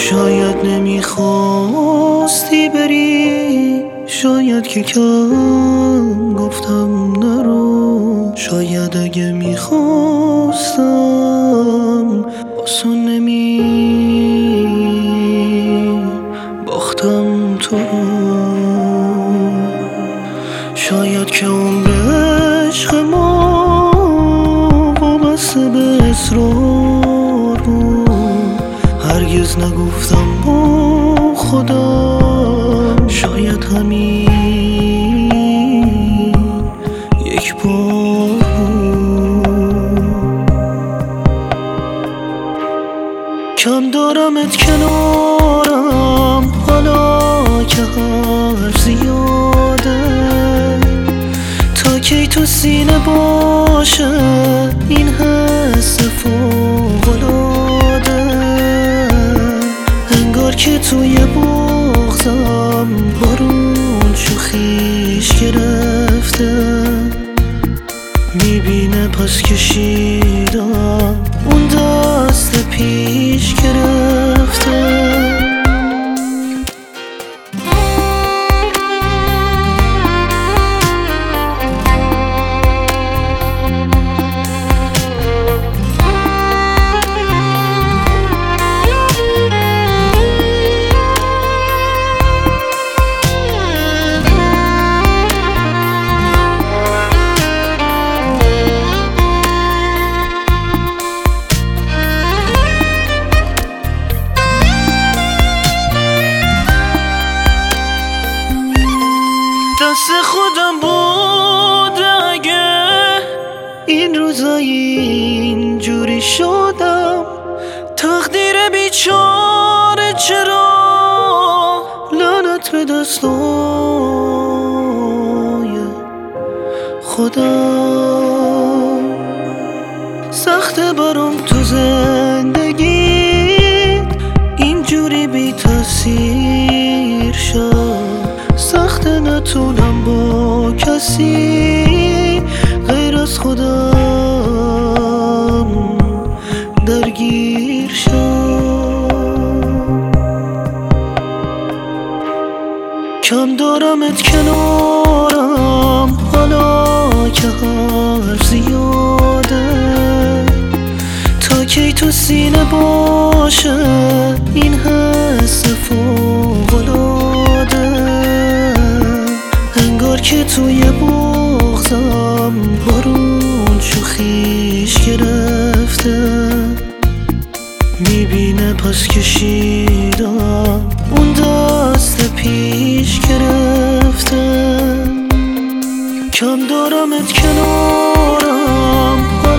شاید نمیخواستی بری، شاید که کم گفتم نرو، شاید اگه میخواستم آسون نمی باختم تو رو. شاید که عمر عشق ما وابسته به اصرار بود، هرگز نگفتم با خودم شاید همین یک بار بود. کم دارمت کنارم حالا که حرف زیاده، تا کی تو سینه باشه این حس فوق‌العاده، انگار که توی بغضم بارون شوخیش گرفته، میبینه پس کشیدم اون دست پیش گرفته. دست خودم بود اگه این روزایی اینجوری شدم، تقدیر بیچاره چرا لعنت به دستای خودم. سخته برام تو زندگی اینجوری بی تاثیر شد، سخته نتونم با کسی غیر از خودم درگیر شم. کم دارمت کنارم حالا که حرف زیاده، تا کی تو سینه باشه این حس فوق‌العاده، انگار که توی بغضم بارون شوخیش گرفته، میبینه پس کشیدم اون دست پیش گرفته. کم دارمت کنارم